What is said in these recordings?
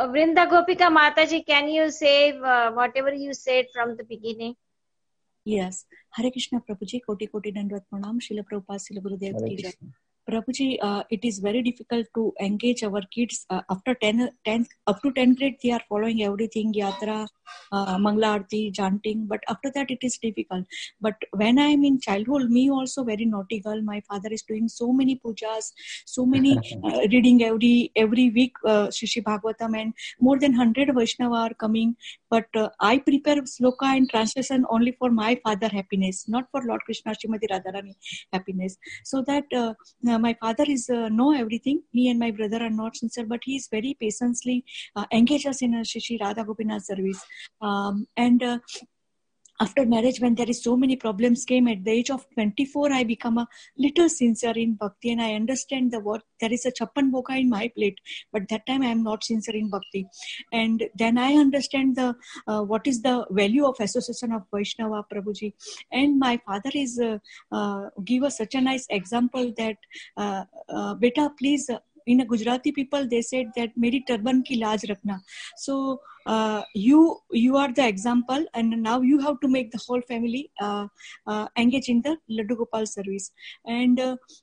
Vrinda Gopika Mataji, can you say whatever you said from the beginning? Yes. Hare Krishna Prabhuji, Koti Koti Dandvat Pranam, Srila Prabhupada, Srila Gurudev Ki Jai. Prabhuji, it is very difficult to engage our kids. After 10 up to 10th grade, they are following everything, yatra, Mangla Aarti, chanting. But after that, it is difficult. But when I am in childhood, me also very naughty girl. My father is doing so many pujas, so many reading every week, Shri Bhagavatam, and more than 100 Vaishnava are coming. But I prepare sloka and translation only for my father happiness, not for Lord Krishna, Srimati Radharani happiness. So that my father is know everything. Me and my brother are not sincere, but he is very patiently engage us in a Shri Radha Gopinath service. And after marriage, when there is so many problems came at the age of 24, I become a little sincere in bhakti, and I understand the word. There is a chappan boka in my plate, but that time I am not sincere in bhakti. And then I understand the what is the value of association of Vaishnava, Prabhuji. And my father is give us such a nice example that beta, please. In a Gujarati people, they said that "Meri turban ki laaj rakhna." So you are the example, and now you have to make the whole family engage in the Laddu Gopal service. And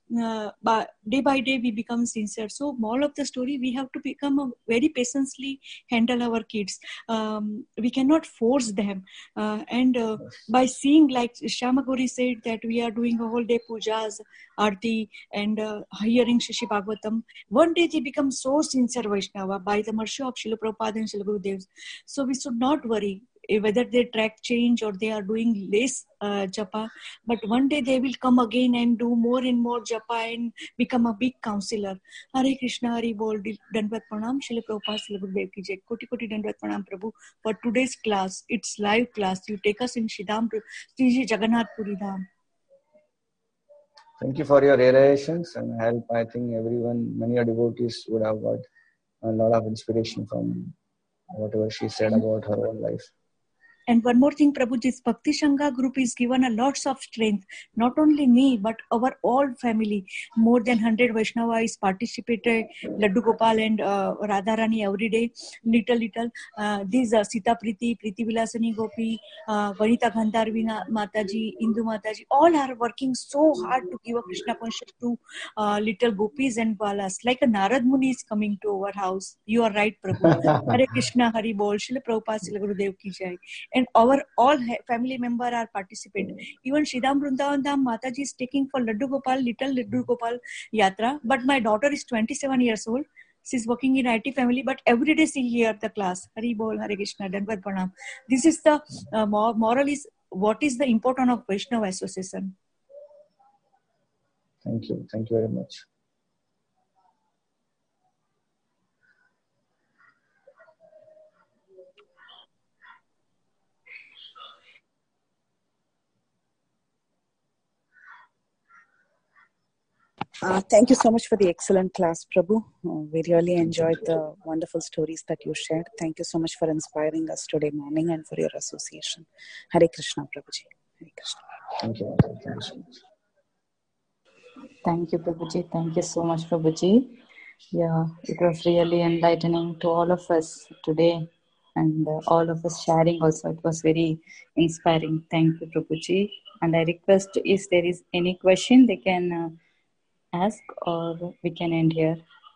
day by day we become sincere. So moral of the story, we have to become a very patiently handle our kids. We cannot force them. And by seeing, like Shyamagori said, that we are doing a whole day pujas, arti, and hearing Shri Bhagavatam, one day they become so sincere Vaishnava by the mercy of Srila Prabhupada and Srila Gurudev. So we should not worry whether their track change or they are doing less japa, but one day they will come again and do more and more japa and become a big counselor. Hare Krishna, Hare Bol, Dandvat Pranam, Srila Prabhupada, Srila Gurudev Ki Jai. Koti Koti Dandvat Pranam, Prabhu, for today's class. It's live class. You take us in Shridham, Sri Jagannath Puri Dham. Thank you for your realizations and help. I think many devotees would have got a lot of inspiration from whatever she said about her own life. And one more thing, Prabhuji's Bhakti Sangha group is given a lots of strength. Not only me, but our all family. More than 100 Vaishnavas participated, Laddu Gopal and Radharani every day. Little. These Sita Priti Vilasani Gopi, Vanita Gandharvi Mataji, Indu Mataji, all are working so hard to give a Krishna conscious to little gopis and balas. Like a Narad Muni is coming to our house. You are right, Prabhu. Hare Krishna, Hare Bol, Srila Prabhupada, Srila Gurudev Ki Jai. And our all family member are participant. Even Shridham Vrindavan Dham Mataji is taking for Laddu Gopal, little Laddu Gopal Yatra. But my daughter is 27 years old. She's working in IT family, but every day she hear the class. Hari Bol, Hare Krishna, Dandvat Pranam. This is the moral is what is the importance of Vaishnava association. Thank you. Thank you very much. Thank you so much for the excellent class, Prabhu. We really enjoyed the wonderful stories that you shared. Thank you so much for inspiring us today morning and for your association. Hare Krishna, Prabhuji. Hare Krishna. Thank you. Thank you so much. Thank you, Prabhuji. Thank you so much, Prabhuji. Yeah, it was really enlightening to all of us today, and all of us sharing also. It was very inspiring. Thank you, Prabhuji. And I request if there is any question, they can ask, or we can end here.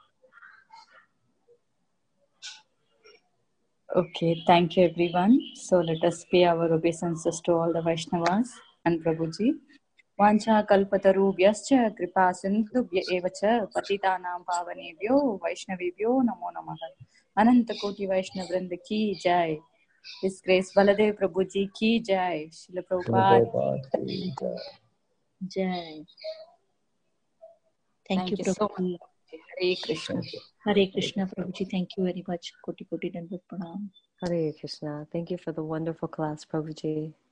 Okay, thank you everyone. So let us pay our obeisances to all the Vaishnavas and Prabhuji. Vancha kalpatarubhyascha kripa sindhubhya evacha patitanam pavanebhyo vaishnavebhyo namo namaha. Ananta Koti Vaishnav Vrinda ki jai. His Grace Baladev Prabhuji ki jai. Srila Prabhupada ki jai. Jai. Thank you, so much. Hare Krishna. Hare Krishna, Prabhuji. Thank you very much. Koti Koti Dandvat Pranam. Hare Krishna. Thank you for the wonderful class, Prabhuji.